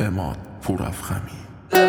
امان پورافخمی.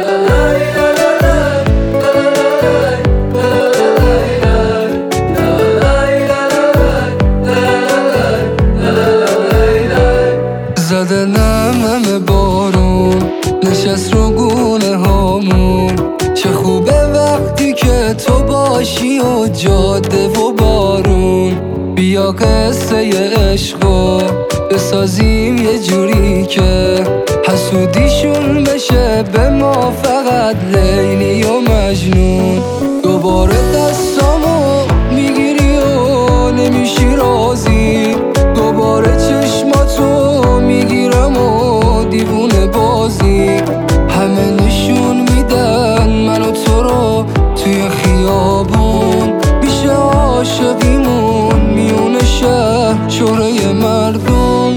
زده نمم بارون نشست رو گونه هامون، چه خوبه وقتی که تو باشی و جاده و بارون. بیا قصه عشقو بسازیم یه جوری که حسودیشون بشه به ما فقط لیلی و مجنون. دوباره دستامو میگیری و نمیشی راضی، دوباره چشماتو میگیرم و دیوونه بازی. همه نشون میدن من و تو رو توی خیابون، میشه عاشقیمون میونه شهر شهره مردم.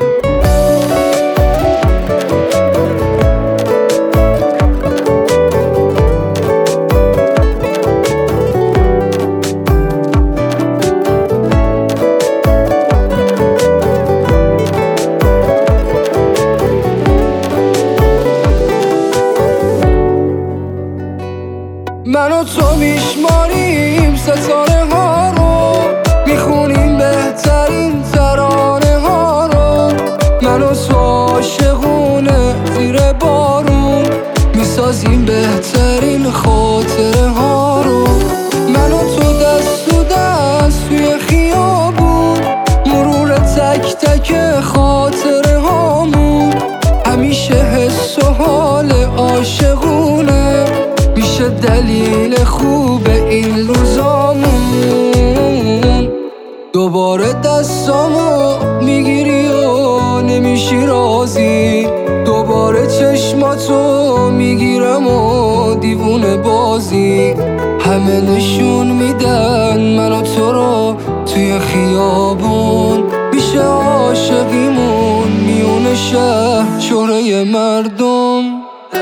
من و تو میشماریم ستاره ها رو، میخونیم بهترین ترانه ها رو. من و تو عاشقونه زیر بارون، میسازیم بهترین خاطره ها رو. من و تو دست تو دست توی خیابون، مرور تک تک خاطره هامون. همیشه حس و حال عاشقونه میشه دلیل خوب این روزامون. دوباره دستامو میگیری و نمیشی راضی، دوباره چشماتو میگیرم و دیوونه بازی. همه نشون میدن من و تو رو توی خیابون، میشه عاشقیمون میونه شهر شهره مردم.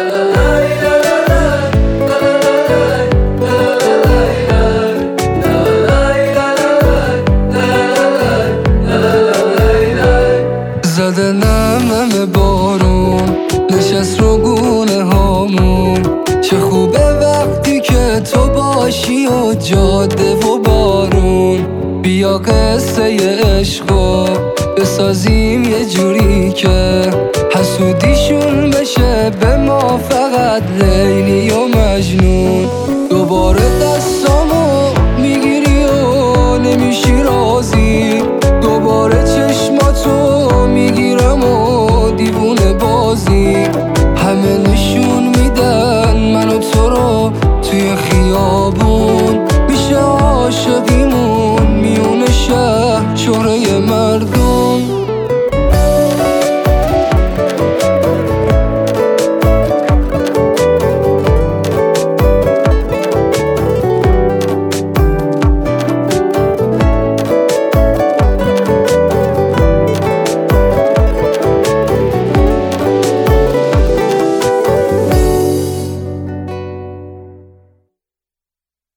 زده نمم بارون نشست رو گونه هامون، چه خوبه وقتی که تو باشی و جاده و بارون. بیا قصه عشقو بسازیم یه جوری که حسودیشون بشه به ما فقط لیلی و مجنون. دوباره دستامو میگیری و نمیشی راضی، دوباره چشماتو میگیرم و دیوونه بازی. همه نشون میدن من و تو رو توی خیابون، میشه عاشقی